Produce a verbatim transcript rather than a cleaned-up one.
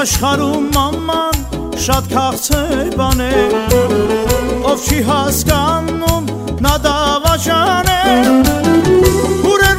Աշխարհում աման շատ քաղցր բան է, ով չի հասկանում նա դավաճան է,